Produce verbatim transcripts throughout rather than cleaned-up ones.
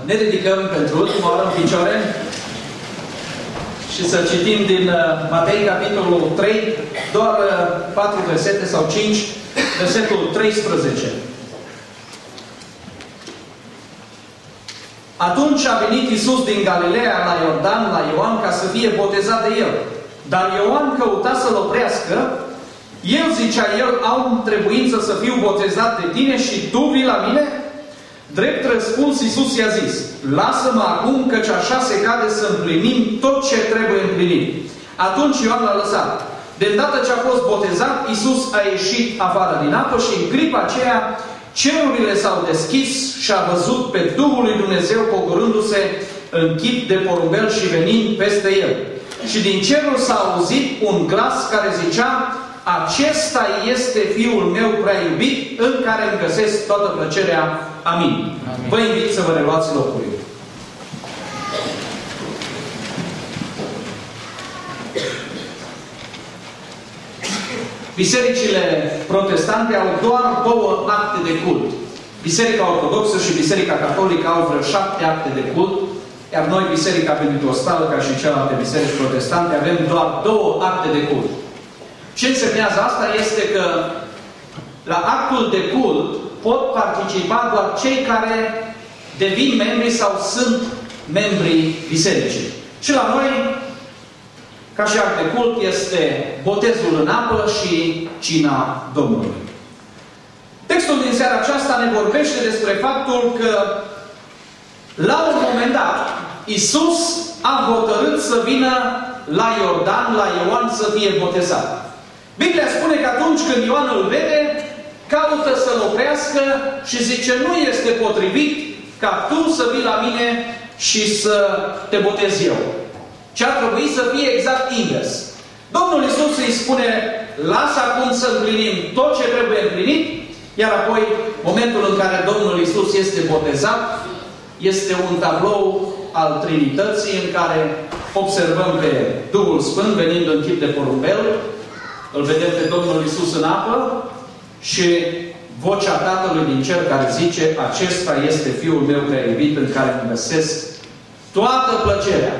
ne ridicăm pentru ultima oară în picioare și să citim din Matei, capitolul trei, doar patru versete sau cinci, versetul treisprezece. Atunci a venit Iisus din Galileea la Iordan, la Ioan, ca să fie botezat de el. Dar Ioan căuta să-l oprească. El, zicea el, am trebuință să fiu botezat de tine și tu vii la mine? Drept răspuns, Iisus i-a zis, lasă-mă acum, căci așa se cade să împlinim tot ce trebuie împlinit. Atunci Ioan l-a lăsat. De îndată ce a fost botezat, Iisus a ieșit afară din apă și în clipa aceea cerurile s-au deschis și a văzut pe Duhul lui Dumnezeu coborându-se în chip de porumbel și venind peste el. Și din cerul s-a auzit un glas care zicea, acesta este Fiul meu prea iubit, în care îmi găsesc toată plăcerea. Amin. Amin. Vă invit să vă reluați locurile. Bisericile protestante au doar două acte de cult. Biserica Ortodoxă și Biserica Catolică au vreo șapte acte de cult, iar noi, Biserica Pentecostală, ca și celelalte biserici protestante, avem doar două acte de cult. Ce însemnează asta este că la actul de cult pot participa doar cei care devin membri sau sunt membrii bisericii. Și la noi, ca și act de cult, este botezul în apă și cina Domnului. Textul din seara aceasta ne vorbește despre faptul că la un moment dat Iisus a hotărât să vină la Iordan, la Ioan, să fie botezat. Biblia spune că atunci când Ioan îl vede, caută să-l oprească și zice, nu este potrivit ca tu să vii la mine și să te botez eu. Ce ar trebui să fie exact invers. Domnul Iisus îi spune, lasă acum să împlinim tot ce trebuie împlinit, iar apoi, momentul în care Domnul Iisus este botezat, este un tablou al Trinității în care observăm pe Duhul Sfânt venind în chip de porumbel, îl vedem pe Domnul Iisus în apă și vocea Tatălui din cer care zice, acesta este Fiul meu prea iubit în care îmi găsesc toată plăcerea.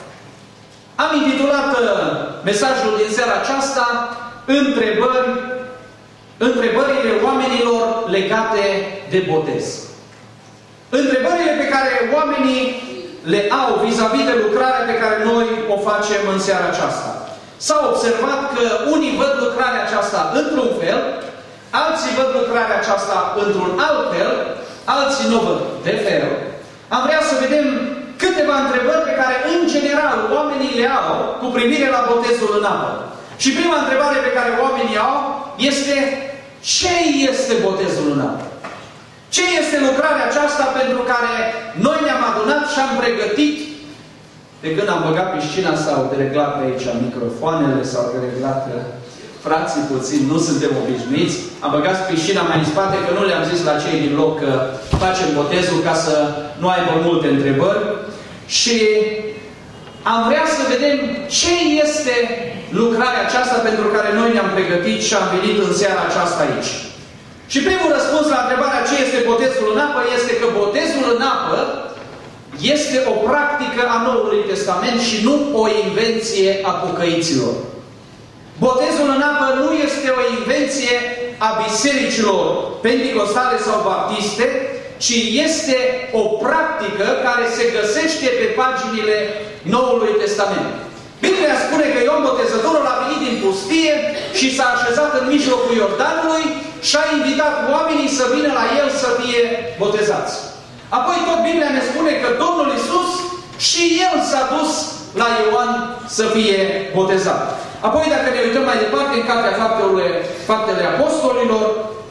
Am intitulat mesajul din seara aceasta Întrebări, întrebările oamenilor legate de botez. Întrebările pe care oamenii le au vis-a-vis de lucrarea pe care noi o facem în seara aceasta. S-a observat că unii văd lucrarea aceasta într-un fel, alții văd lucrarea aceasta într-un alt fel, alții nu văd de fel. Am vrea să vedem câteva întrebări pe care, în general, oamenii le au cu privire la botezul în apă. Și prima întrebare pe care oamenii au este, ce este botezul în apă? Ce este lucrarea aceasta pentru care noi ne-am adunat și am pregătit? De când am băgat piscina, s-au dereglat pe aici microfoanele, s-au dereglat frații puțin, nu suntem obișnuiți. Am băgat piscina mai în spate, că nu le-am zis la cei din loc că facem botezul ca să nu aibă multe întrebări. Și am vrea să vedem ce este lucrarea aceasta pentru care noi ne-am pregătit și am venit în seara aceasta aici. Și primul răspuns la întrebarea ce este botezul în apă este că botezul în apă este o practică a Noului Testament și nu o invenție a pocăiților. Botezul în apă nu este o invenție a bisericilor penticostale sau baptiste, ci este o practică care se găsește pe paginile Noului Testament. Biblia spune că Ioan Botezătorul a venit din pustie și s-a așezat în mijlocul Iordanului și a invitat oamenii să vină la el să fie botezați. Apoi tot Biblia ne spune că Domnul Iisus și el s-a dus la Ioan să fie botezat. Apoi dacă ne uităm mai departe în Cartea Faptele, Faptele Apostolilor,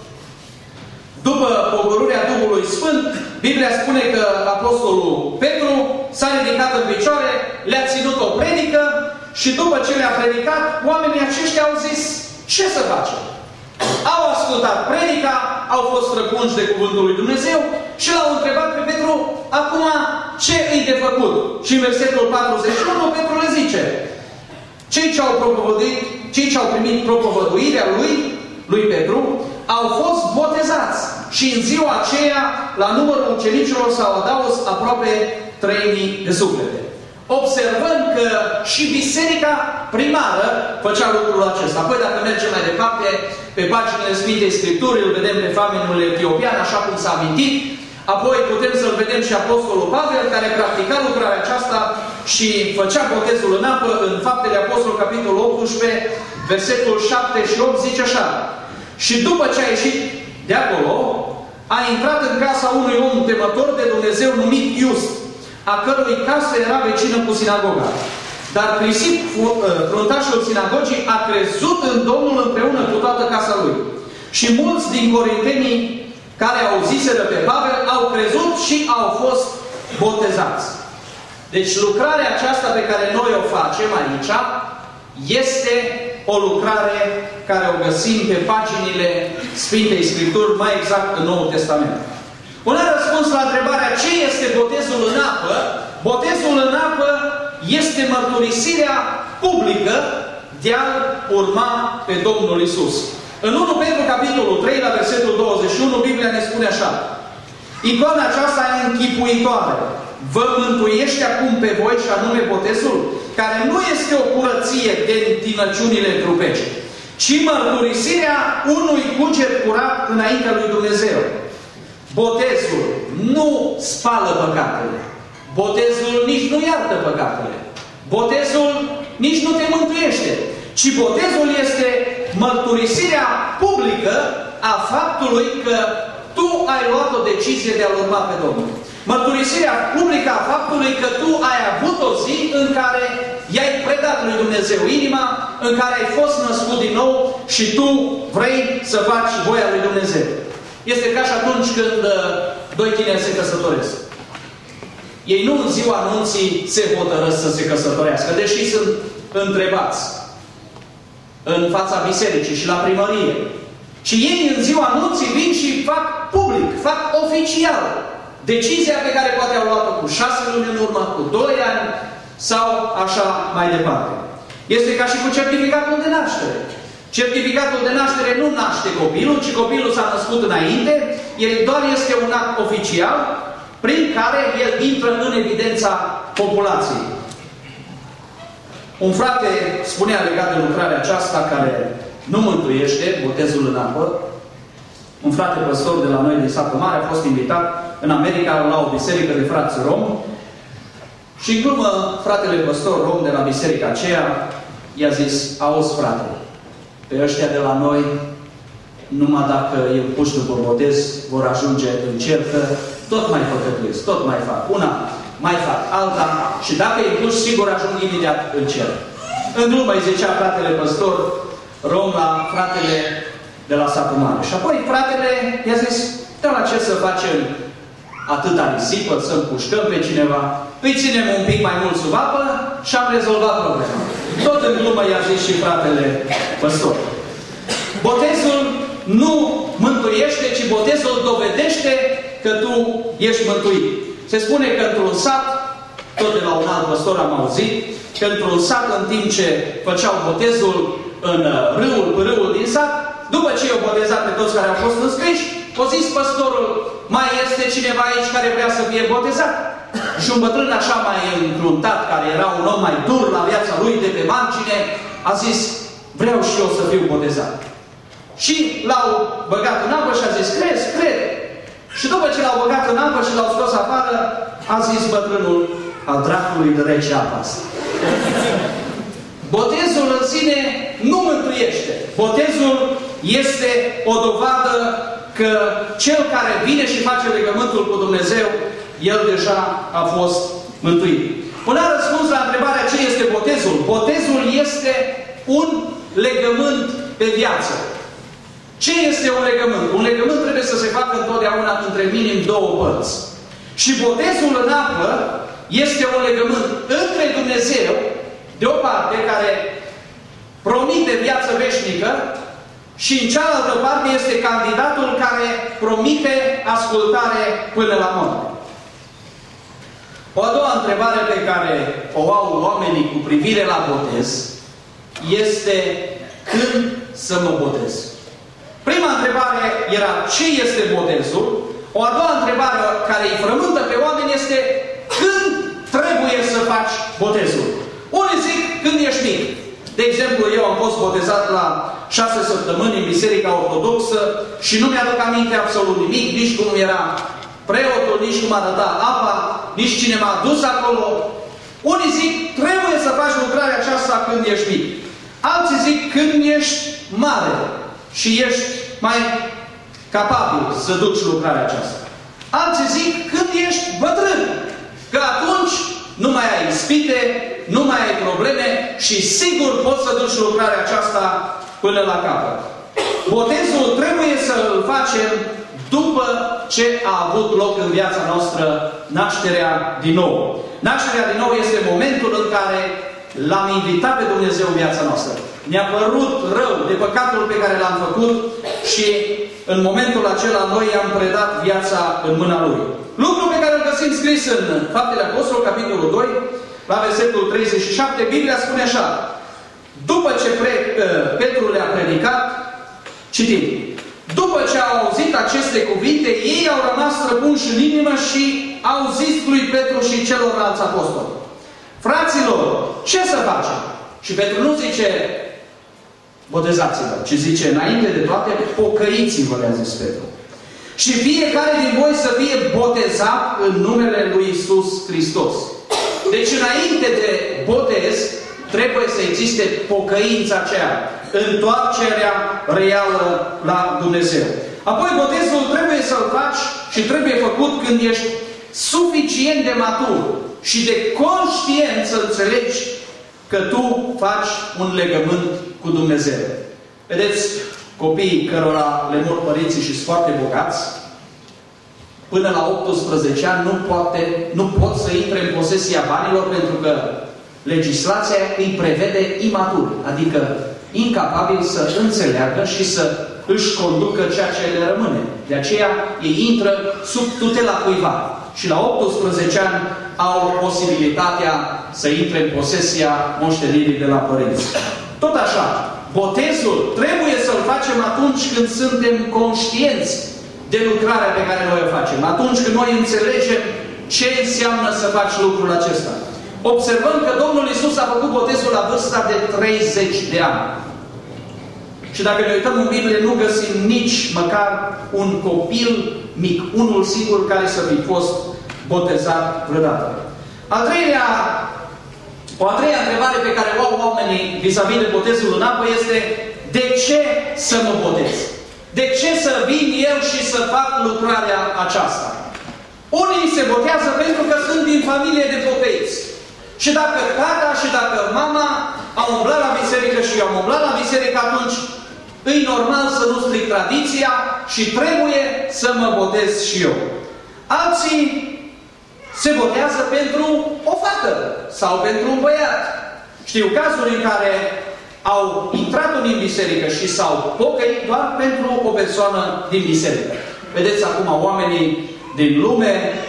după pogorârea Duhului Sfânt, Biblia spune că Apostolul Petru s-a ridicat în picioare, le-a ținut o predică și după ce le-a predicat, oamenii aceștia au zis, ce să facem? Au ascultat predica, au fost răpunși de Cuvântul lui Dumnezeu și l-au întrebat pe Petru, acum ce îi de făcut? Și în versetul patruzeci și unu Petru le zice, cei ce au propovăduit, cei ce au primit propovăduirea lui, lui Petru, au fost botezați. Și în ziua aceea, la numărul ucenicilor s-au adaus aproape trei mii de suflete. Observăm că și biserica primară făcea lucrul acesta. Apoi, dacă mergem mai departe, pe paginile Sfintei Scripturi, îl vedem pe famenul etiopian, așa cum s-a amintit. Apoi putem să-l vedem și Apostolul Pavel, care practica lucrarea aceasta și făcea botezul în apă. În Faptele Apostolului, capitolul optsprezece, versetul șapte și opt, zice așa: și după ce a ieșit de acolo, a intrat în casa unui om temător de Dumnezeu numit Iust, a cărui casă era vecină cu sinagoga. Dar Crisip, fruntașul sinagogii, a crezut în Domnul împreună cu toată casa lui. Și mulți din corintenii care auziseră pe Pavel au crezut și au fost botezați. Deci lucrarea aceasta pe care noi o facem aici este o lucrare care o găsim pe paginile Sfintei Scripturi, mai exact în Noul Testament. Un alt răspuns la întrebarea ce este botezul în apă, botezul în apă este mărturisirea publică de a urma pe Domnul Isus. În unu Petru, capitolul trei, la versetul douăzeci și unu, Biblia ne spune așa: icoana aceasta închipuitoare vă mântuiește acum pe voi, și anume botezul, care nu este o curăție de întinăciunile trupești, ci mărturisirea unui cuget curat înaintea lui Dumnezeu. Botezul nu spală păcatele. Botezul nici nu iartă păcatele. Botezul nici nu te mântuiește. Ci botezul este mărturisirea publică a faptului că tu ai luat o decizie de a-L urma pe Domnul. Mărturisirea publică a faptului că tu ai avut o zi în care i-ai predat lui Dumnezeu inima, în care ai fost născut din nou și tu vrei să faci voia lui Dumnezeu. Este ca și atunci când uh, doi tineri se căsătoresc. Ei nu în ziua anunții se hotărăsc să se căsătorească, deși sunt întrebați în fața bisericii și la primărie. Și ei în ziua anunții vin și fac public, fac oficial decizia pe care poate au luat-o cu șase luni în urmă, cu doi ani sau așa mai departe. Este ca și cu certificatul de naștere. Certificatul de naștere nu naște copilul, ci copilul s-a născut înainte, el doar este un act oficial prin care el intră în evidența populației. Un frate spunea legat de lucrarea aceasta, care nu mântuiește, botezul în apă. Un frate păstor de la noi din Satul Mare a fost invitat în America la o biserică de frați romi și în glumă fratele păstor rom de la biserica aceea i-a zis: auzi frate, pe ăștia de la noi, numai dacă îi puși după botez, vor ajunge în cer, că tot mai păcătuiesc, tot mai fac. Una mai fac, alta, și dacă îi puși, sigur ajung imediat în cer. În glumă îi zicea fratele păstor rom la fratele de la Satul Mare. Și apoi fratele i-a zis: da, la ce să facem atâta risipă, să împușcăm pe cineva, îi ținem un pic mai mult sub apă și am rezolvat problema. Tot în glumă i-a zis și fratele păstor. Botezul nu mântuiește, ci botezul dovedește că tu ești mântuit. Se spune că într-un sat, tot de la un alt păstor am auzit, că într-un sat, în timp ce făceau botezul în râul, râul din sat, după ce i-au botezat pe toți care au fost înscriși, a zis păstorul: mai este cineva aici care vrea să fie botezat? Și un bătrân așa mai încruntat, care era un om mai dur la viața lui de pe margine, a zis: vreau și eu să fiu botezat. Și l-au băgat în apă și a zis: crezi? Cred. Și după ce l-au băgat în apă și l-au scos afară, a zis bătrânul: al dracului de rece apa asta. Botezul în sine nu mântuiește. Botezul este o dovadă că cel care vine și face legământul cu Dumnezeu, el deja a fost mântuit. Un alt răspuns la întrebarea ce este botezul. Botezul este un legământ pe viață. Ce este un legământ? Un legământ trebuie să se facă întotdeauna între minim două părți. Și botezul în apă este un legământ între Dumnezeu, de o parte, care promite viață veșnică, și în cealaltă parte este candidatul care promite ascultare până la moarte. O a doua întrebare pe care o au oamenii cu privire la botez este: când să mă botez? Prima întrebare era ce este botezul? O a doua întrebare care îi frământă pe oameni este când trebuie să faci botezul? Unii zic când ești mic. De exemplu, eu am fost botezat la șase săptămâni în Biserica Ortodoxă și nu mi-aduc aminte absolut nimic, nici cum era preotul, nici cum arăta apa, nici cine m-a dus acolo. Unii zic, trebuie să faci lucrarea aceasta când ești mic. Alții zic, când ești mare și ești mai capabil să duci lucrarea aceasta. Alții zic, când ești bătrân, că atunci nu mai ai ispite, nu mai ai probleme și sigur poți să duci lucrarea aceasta până la capăt. Botezul trebuie să îl facem după ce a avut loc în viața noastră nașterea din nou. Nașterea din nou este momentul în care l-am invitat pe Dumnezeu în viața noastră. Ne-a părut rău de păcatul pe care l-am făcut și în momentul acela noi i-am predat viața în mâna Lui. Lucru pe care îl găsim scris în Faptele Apostolilor, capitolul doi, la versetul treizeci și șapte, Biblia spune așa: după ce pre, Petru le-a predicat, citim, după ce au auzit aceste cuvinte, ei au rămas străpunși în inimă și au zis lui Petru și celorlalți apostoli: fraților, ce să facem? Și Petru nu zice botezați-vă, ci zice înainte de toate pocăiți-vă, le-a zis Petru. Și fiecare din voi să fie botezat în numele lui Iisus Hristos. Deci înainte de botez trebuie să existe pocăința aceea, întoarcerea reală la Dumnezeu. Apoi botezul trebuie să-l faci și trebuie făcut când ești suficient de matur și de conștient să înțelegi că tu faci un legământ cu Dumnezeu. Vedeți, copiii cărora le mor părinții și sunt foarte bogați, până la optsprezece ani nu, poate, nu pot să intre în posesia banilor pentru că legislația îi prevede imatur, adică incapabil să înțeleagă și să își conducă ceea ce le rămâne. De aceea ei intră sub tutela cuiva și la optsprezece ani au posibilitatea să intre în posesia moștenirii de la părinți. Tot așa, botezul trebuie să-l facem atunci când suntem conștienți de lucrarea pe care noi o facem. Atunci când noi înțelegem ce înseamnă să faci lucrul acesta. Observăm că Domnul Iisus a făcut botezul la vârsta de treizeci de ani. Și dacă ne uităm în Biblie, nu găsim nici măcar un copil mic, unul singur care să fi fost botezat vreodată. Al treilea, o a treia întrebare pe care o au oamenii vis-a-vis de botezul în apă este: de ce să mă botez? De ce să vin eu și să fac lucrarea aceasta? Unii se botează pentru că sunt din familie de pocăiți. Și dacă tata și dacă mama au umblat la biserică și eu am umblat la biserică, atunci e normal să nu stric tradiția și trebuie să mă botez și eu. Alții se botează pentru o fată sau pentru un băiat. Știu cazuri în care au intrat în biserică și s-au pocăit doar pentru o persoană din biserică. Vedeți acum, oamenii din lume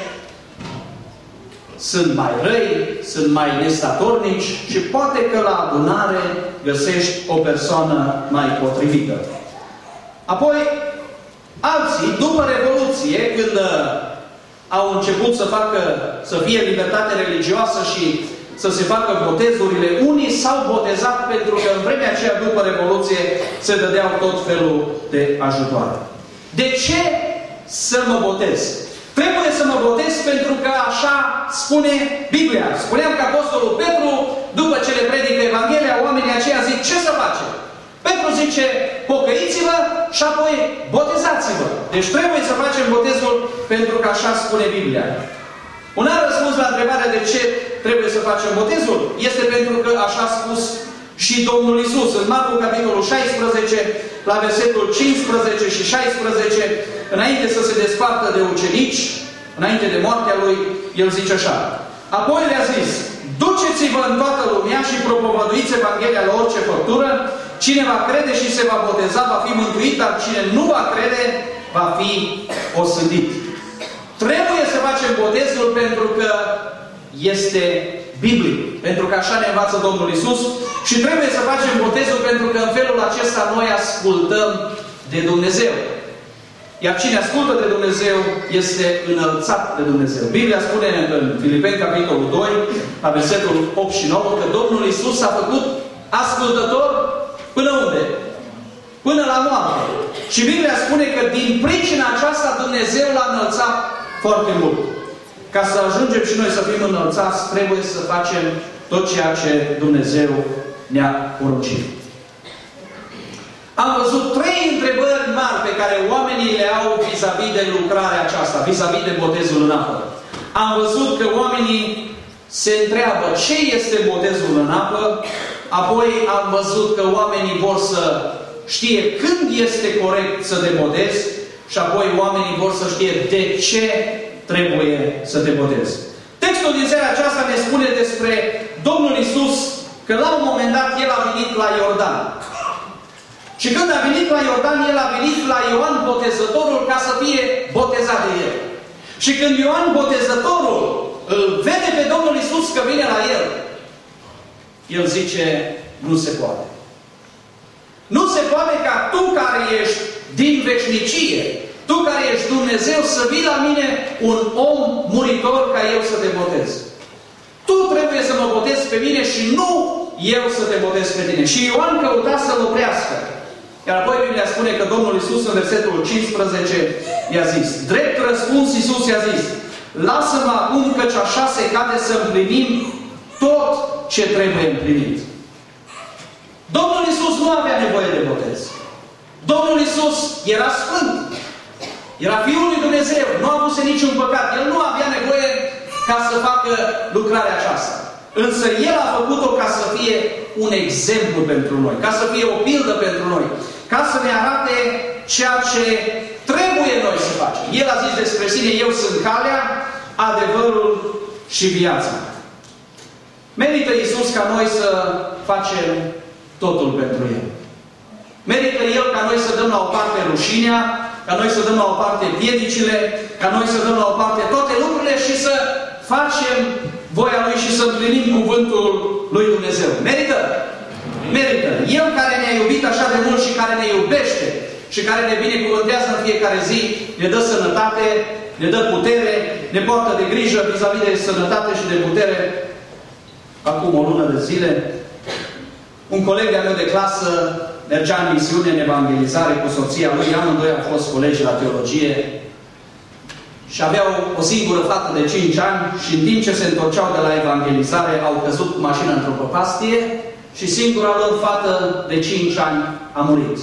sunt mai răi, sunt mai nestatornici și poate că la adunare găsești o persoană mai potrivită. Apoi, alții, după Revoluție, când au început să facă, să fie libertate religioasă și să se facă botezurile, unii s-au botezat pentru că în vremea aceea, după Revoluție, se dădeau tot felul de ajutoare. De ce să mă botez? Trebuie să mă botez pentru că așa spune Biblia. Spuneam că Apostolul Petru, după ce le predică Evanghelia, oamenii aceia zic: ce să facem? Petru zice: pocăiți-vă și apoi botezați-vă. Deci trebuie să facem botezul pentru că așa spune Biblia. Un alt răspuns la întrebarea de ce trebuie să facem botezul este pentru că așa a spus și Domnul Iisus. În Marcu, capitolul șaisprezece, la versetul cincisprezece și șaisprezece, înainte să se despartă de ucenici, înainte de moartea lui, el zice așa: apoi le-a zis: duceți-vă în toată lumea și propovăduiți Evanghelia la orice făptură. Cine va crede și se va boteza va fi mântuit, dar cine nu va crede va fi osândit. Trebuie să facem botezul pentru că este biblic, pentru că așa ne învață Domnul Iisus, și trebuie să facem botezul pentru că în felul acesta noi ascultăm de Dumnezeu. Iar cine ascultă de Dumnezeu este înălțat de Dumnezeu. Biblia spune în Filipeni, capitolul doi, la versetul opt și nouă, că Domnul Iisus s-a făcut ascultător până unde? Până la moarte. Și Biblia spune că din pricina aceasta Dumnezeu l-a înălțat foarte mult. Ca să ajungem și noi să fim înălțați, trebuie să facem tot ceea ce Dumnezeu ne-a poruncit. Am văzut trei întrebări mari pe care oamenii le au vis-a-vis de lucrarea aceasta, vis-a-vis de botezul în apă. Am văzut că oamenii se întreabă ce este botezul în apă, apoi am văzut că oamenii vor să știe când este corect să te botezi și apoi oamenii vor să știe de ce trebuie să te botezi. Textul din seara aceasta ne spune despre Domnul Iisus că la un moment dat El a venit la Iordan. Și când a venit la Iordan, El a venit la Ioan Botezătorul ca să fie botezat de El. Și când Ioan Botezătorul îl vede pe Domnul Iisus că vine la El, El zice, nu se poate. Nu se poate ca tu care ești din veșnicie, tu care ești Dumnezeu, să vii la mine un om muritor ca eu să te botez. Tu trebuie să mă botezi pe mine și nu eu să te botez pe tine. Și Ioan căuta să-l oprească. Iar apoi Biblia spune că Domnul Iisus în versetul cincisprezece i-a zis, drept răspuns Iisus i-a zis, lasă-mă acum căci așa se cade să împlinim tot ce trebuie împlinit. Domnul Iisus nu avea nevoie de botez. Domnul Iisus era sfânt. Era Fiul lui Dumnezeu. Nu a avut niciun păcat. El nu avea nevoie ca să facă lucrarea aceasta. Însă El a făcut-o ca să fie un exemplu pentru noi. Ca să fie o pildă pentru noi. Ca să ne arate ceea ce trebuie noi să facem. El a zis despre sine, eu sunt calea, adevărul și viața. Merită Iisus ca noi să facem totul pentru El. Merită El ca noi să dăm la o parte rușinea, ca noi să dăm la o parte piedicile, ca noi să dăm la o parte toate lucrurile și să facem voia Lui și să împlinim cuvântul Lui Dumnezeu. Merită? Merită. El care ne-a iubit așa de mult și care ne iubește și care ne binecuvântează în fiecare zi, ne dă sănătate, ne dă putere, ne poartă de grijă vis-a-vis de sănătate și de putere. Acum o lună de zile, un coleg de-a meu de clasă mergea în misiune, în evangelizare cu soția lui, amândoi au fost colegi la teologie și aveau o singură fată de cinci ani și în timp ce se întorceau de la evangelizare au căzut cu mașina într-o prăpastie și singura lor fată de cinci ani a murit.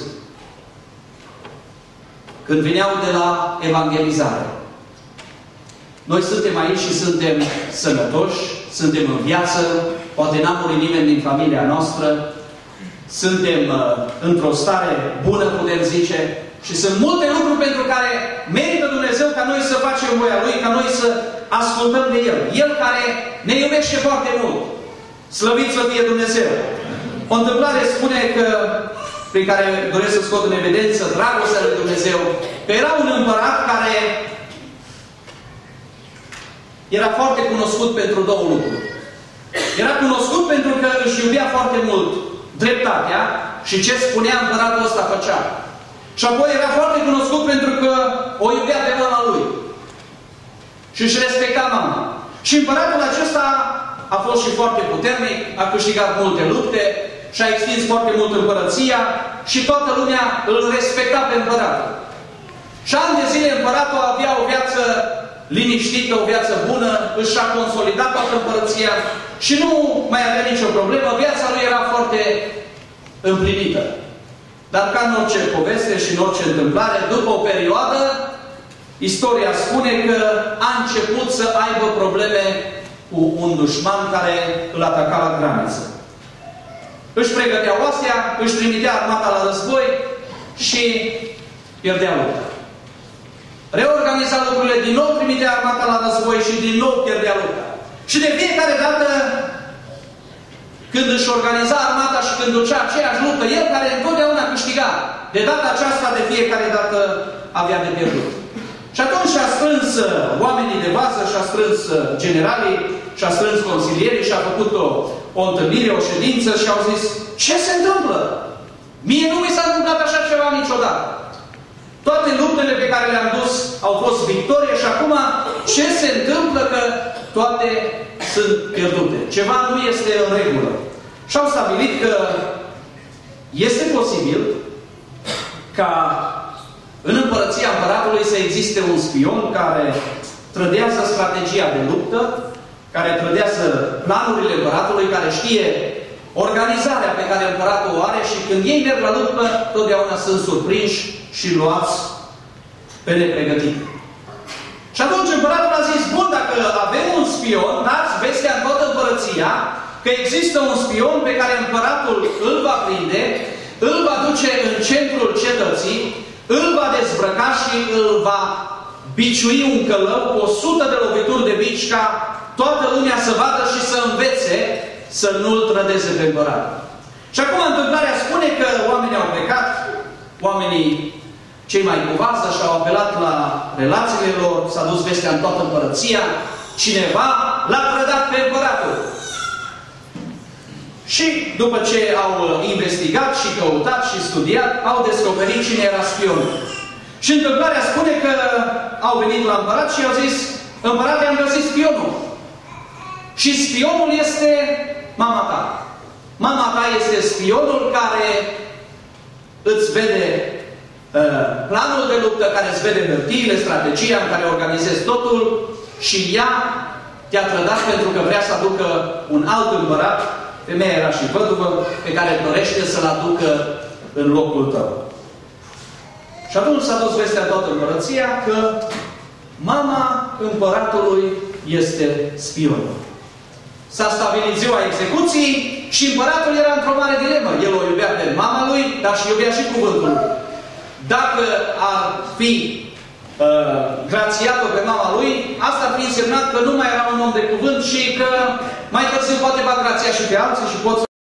Când veneau de la evangelizare. Noi suntem aici și suntem sănătoși, suntem în viață, poate n-a murit nimeni din familia noastră, suntem uh, într-o stare bună, putem zice, și sunt multe lucruri pentru care merită Dumnezeu ca noi să facem voia Lui, ca noi să ascultăm de El. El care ne iubește foarte mult. Slăvit să fie Dumnezeu! O întâmplare spune că, prin care doresc să scot în evidență dragostea lui Dumnezeu, că era un împărat care era foarte cunoscut pentru două lucruri. Era cunoscut pentru că își iubea foarte mult dreptatea și ce spunea împăratul ăsta făcea. Și apoi era foarte cunoscut pentru că o iubea pe mama lui. Și își respecta mama. Și împăratul acesta a fost și foarte puternic, a câștigat multe lupte și a extins foarte mult împărăția și toată lumea îl respecta pe împăratul. Și ani de zile împăratul avea o viață liniștită, o viață bună, își a consolidat toată împărăția și nu mai avea nicio problemă, viața lui era foarte împlinită. Dar ca în orice poveste și în orice întâmplare, după o perioadă, istoria spune că a început să aibă probleme cu un dușman care îl ataca la graniță. Își pregătea oastea, își trimitea armata la război și pierdea lupta. Reorganiza lucrurile, din nou trimitea armata la război și din nou pierdea lupta. Și de fiecare dată, când își organiza armata și când ducea aceeași luptă, el care întotdeauna câștiga, de data aceasta, de fiecare dată avea de pierdut. Și atunci și-a strâns oamenii de bază, și-a strâns generalii, și-a strâns consilierii, și-a făcut o, o întâlnire, o ședință și au zis, ce se întâmplă? Mie nu mi s-a întâmplat așa ceva niciodată. Toate luptele pe care le-am dus au fost victorie și acum ce se întâmplă că toate sunt pierdute? Ceva nu este în regulă. Și au stabilit că este posibil ca în împărăția împăratului să existe un spion care trădează strategia de luptă, care trădează planurile împăratului, care știe organizarea pe care împăratul o are și când ei merg la luptă, totdeauna sunt surprinși și luați pe nepregătit. Și atunci împăratul a zis, bun, dacă avem un spion, dați vestea în toată împărăția, că există un spion pe care împăratul îl va prinde, îl va duce în centrul cetății, îl va dezbrăca și îl va biciui un călău cu o sută de lovituri de bici ca toată lumea să vadă și să învețe să nu-l trădeze pe împărat. Și acum întâmplarea spune că oamenii au plecat, oamenii cei mai cu vază și-au apelat la relațiile lor, s-a dus vestea în toată împărăția, cineva l-a trădat pe împăratul. Și după ce au investigat și căutat și studiat, au descoperit cine era spionul. Și întâmplarea spune că au venit la împărat și au zis, împărate, am găsit spionul. Și spionul este mama ta. Mama ta este spionul care îți vede uh, planul de luptă, care îți vede hârtiile, strategia în care organizezi totul și ea te-a trădat pentru că vrea să aducă un alt împărat. Femeia era și văduvă, pe care dorește să-l aducă în locul tău. Și atunci s-a dus vestea toată împărăția că mama împăratului este spion. S-a stabilit ziua execuției și împăratul era într-o mare dilemă. El o iubea pe mama lui, dar și iubea și cuvântul lui. Dacă ar fi uh, grațiat-o pe mama lui, asta ar fi însemnat că nu mai era un om de cuvânt și că mai târziu poate va grația și pe alții și pot